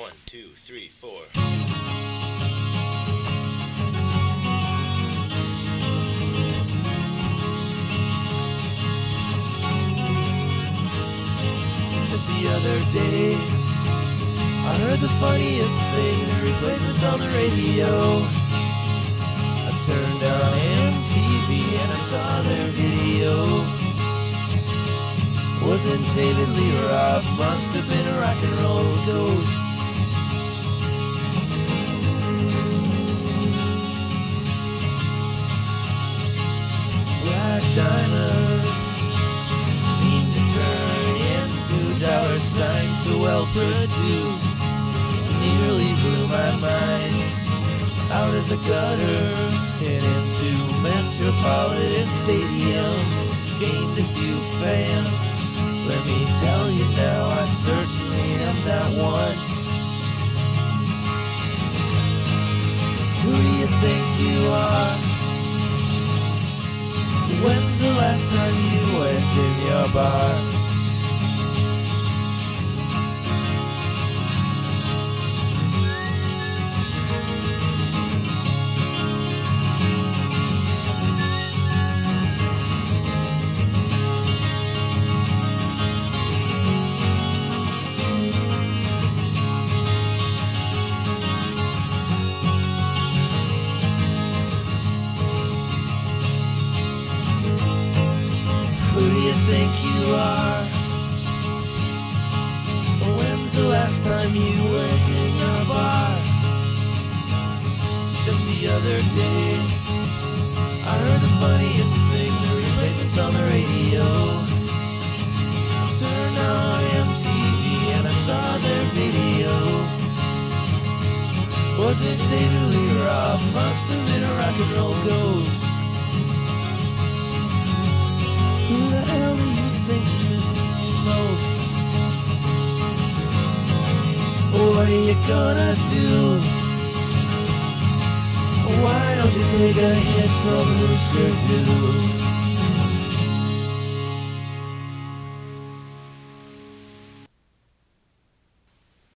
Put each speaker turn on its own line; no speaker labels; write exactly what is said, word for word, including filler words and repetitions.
One, two, three, four.
Just the other day, I heard the funniest thing, the replacements on the radio. I turned on M T V and I saw their video. Wasn't David Lee Roth, must have been a rock and roll ghost. Black diamond seemed to turn into dollar signs so well produced. Nearly blew my mind out of the gutter and into Metropolitan Stadium. Gained a few fans. Let me tell you now, I certainly am not one. Who do you think you are? When's the last time you went in your bar? Who do you think you are? When's the last time you went in your bar? Just the other day, I heard the funniest thing, the replacements on the radio. I turned on M T V and I saw their video. Wasn't David Lee Roth, must have been a rock and roll ghost. Who the hell do you think misses you most? What are you gonna do? Why don't you take a hit from Rooster Teeth?